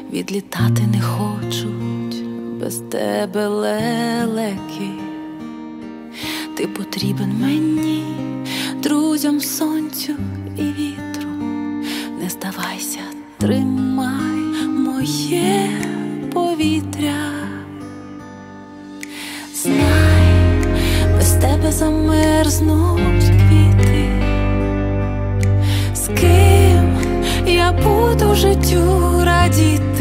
відлітати не хочуть без тебе лелеки. Ти потрібен мені, друзям, сонцю і вітру. Не здавайся, тримай моє повітря. Знай, без тебе замерзнуть квіти. З ким я буду життю радіти?